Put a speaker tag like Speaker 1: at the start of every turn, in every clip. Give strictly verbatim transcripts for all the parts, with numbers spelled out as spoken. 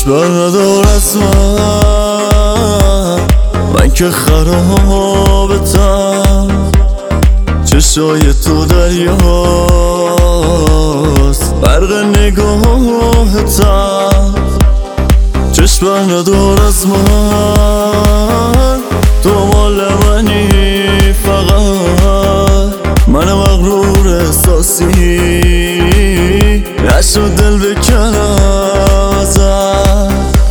Speaker 1: بر ندار از من، من که خرابتم. چشای تو دریاست، برق نگاهتم. چشم بر ندار از من، تو مال منی فقط. من مغرور احساسی نشد دل بکنم ازت.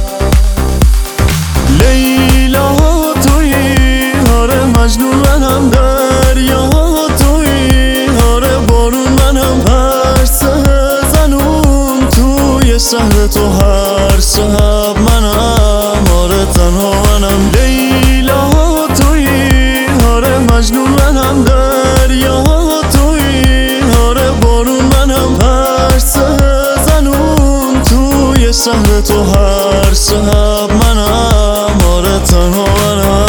Speaker 1: لیلا تویی، آره مجنون منم، دریا تویی، آره بارون منم. هر سه زنون توی شهر تو، هر شب منم، آره تنها منم. لیلا تویی، آره مجنون منم، دریا تویی، آره بارون منم. هر سه زنون توی شهر تو، هر شب منم، آره تنها منم.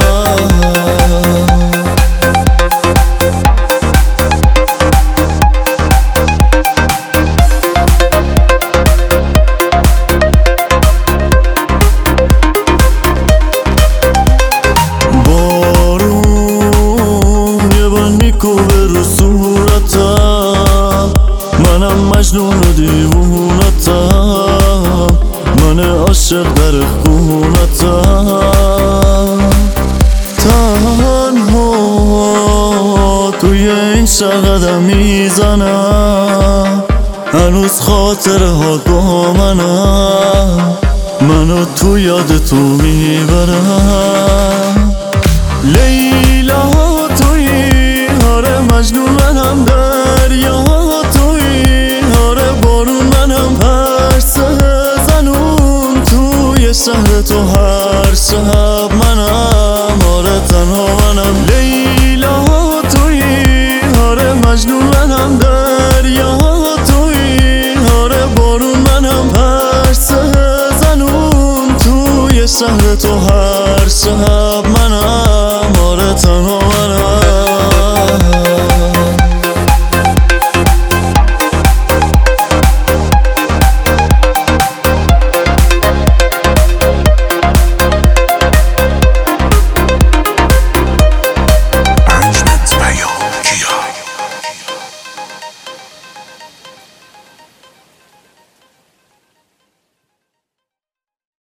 Speaker 1: کوبه رو صورتم، منم مجنون و دیوونتم. من عاشق در خونتم، تنها توی این شهر قدم میزنم. هنوز خاطره ها با منم، منو تو یاد تو میبرم. لیلا تویی، آره مجنون منم، دریا تویی، آره بارون منم. هر سه زنون توی شهر تو، هر شب منم، آره تنها منم. لیلا تویی، آره مجنون منم، دریا تویی، آره بارون منم. هر سه زنون توی شهر تو، هر شب منم، آره تنها